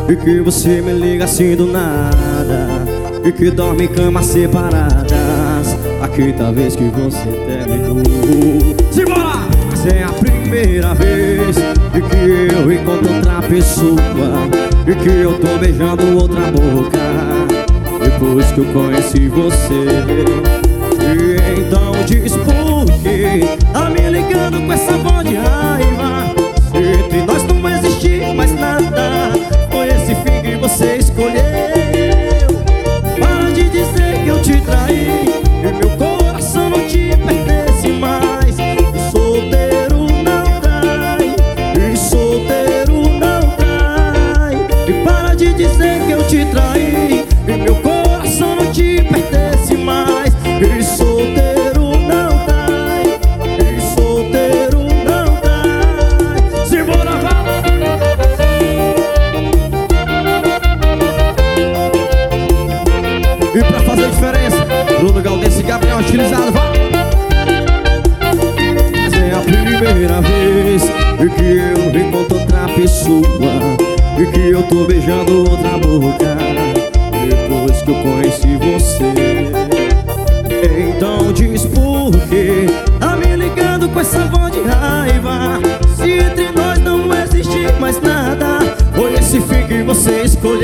E que você me liga assim do nada, e que dorme em camas separadas. A quinta vez que você terminou. Simbora! Mas é a primeira vez e que eu encontro outra pessoa, e que eu tô beijando outra boca depois que eu conheci você. E então diz por que tá me ligando com essa voz de raiva, se entre nós não existe mais nada. Foi esse fim que você escolheu. Para de dizer que eu te traí e meu coração não te pertence mais. E solteiro não trai, e solteiro não trai. E para de dizer que eu te traí e meu coração não te pertence mais. E solteiro não trai, e solteiro não trai. Simbora, fala! E pra fazer a diferença, Bruno Galdense e Gabriel Estilizado, vai! Mas é a primeira vez e que eu encontro outra pessoa, e que eu tô beijando outra boca depois que eu conheci você. Então diz por que tá me ligando com essa voz de raiva, se entre nós não existe mais nada. Foi esse fim que você escolheu.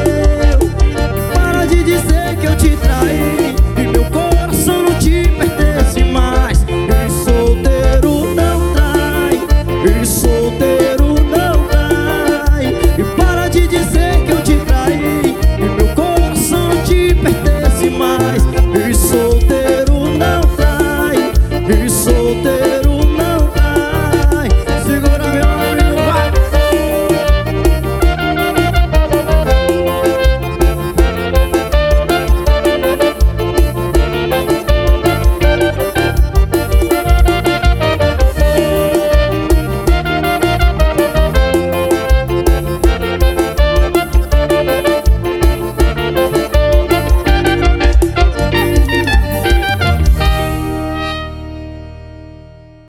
Para de dizer que eu te traí e meu coração não te pertence mais. E solteiro não trai, e solteiro não trai. E para de dizer que eu te traí e meu coração não te pertence mais. E solteiro não trai, e solteiro